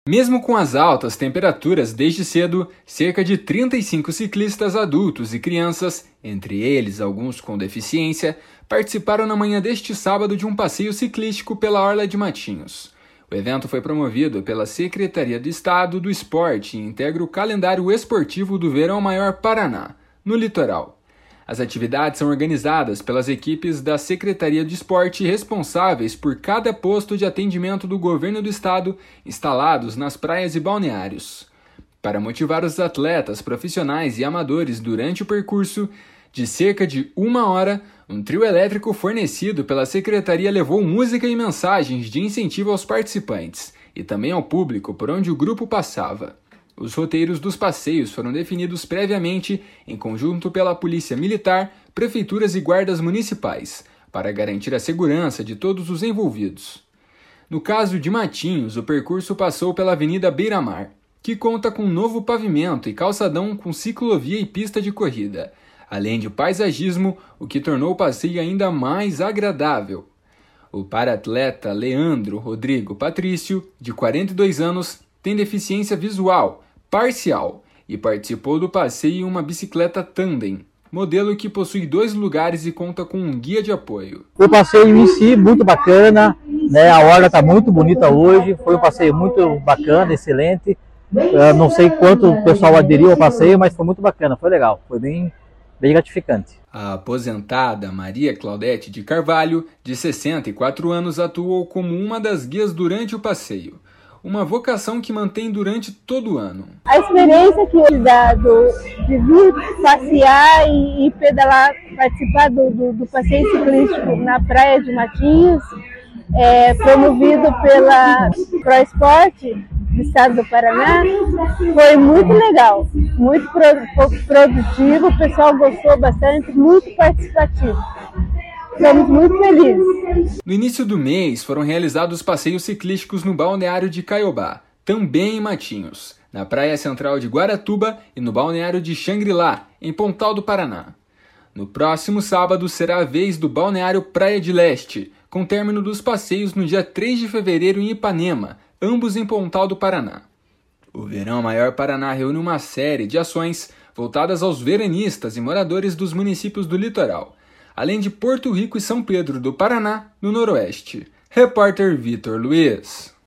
Mesmo com as altas temperaturas desde cedo, cerca de 35 ciclistas adultos e crianças, entre eles alguns com deficiência, participaram na manhã deste sábado de um passeio ciclístico pela Orla de Matinhos. O evento foi promovido pela Secretaria de Estado do Esporte e integra o calendário esportivo do Verão Maior Paraná, no litoral. As atividades são organizadas pelas equipes da Secretaria de Esporte responsáveis por cada posto de atendimento do governo do estado instalados nas praias e balneários. Para motivar os atletas profissionais e amadores durante o percurso, de cerca de 1 hora, um trio elétrico fornecido pela Secretaria levou música e mensagens de incentivo aos participantes e também ao público por onde o grupo passava. Os roteiros dos passeios foram definidos previamente em conjunto pela Polícia Militar, prefeituras e guardas municipais, para garantir a segurança de todos os envolvidos. No caso de Matinhos, o percurso passou pela Avenida Beira-Mar, que conta com um novo pavimento e calçadão com ciclovia e pista de corrida, além de paisagismo, o que tornou o passeio ainda mais agradável. O para-atleta Leandro Rodrigo Patrício, de 42 anos, tem deficiência visual parcial e participou do passeio em uma bicicleta tandem, modelo que possui 2 lugares e conta com um guia de apoio. O passeio em si, muito bacana, né? A orla está muito bonita hoje, foi um passeio muito bacana, excelente. Não sei quanto o pessoal aderiu ao passeio, mas foi muito bacana, foi legal, foi bem gratificante. A aposentada Maria Claudete de Carvalho, de 64 anos, atuou como uma das guias durante o passeio. Uma vocação que mantém durante todo o ano. A experiência que ele dá de vir passear e pedalar, participar do passeio ciclístico na praia de Matinhos, promovido pela ProEsporte do estado do Paraná, foi muito legal, muito produtivo, o pessoal gostou bastante, muito participativo. Estamos muito felizes. No início do mês, foram realizados passeios ciclísticos no balneário de Caiobá, também em Matinhos, na praia central de Guaratuba e no balneário de Xangri-Lá, em Pontal do Paraná. No próximo sábado será a vez do balneário Praia de Leste, com término dos passeios no dia 3 de fevereiro em Ipanema, ambos em Pontal do Paraná. O Verão Maior Paraná reúne uma série de ações voltadas aos veranistas e moradores dos municípios do litoral, além de Porto Rico e São Pedro do Paraná, no Noroeste. Repórter Vitor Luiz.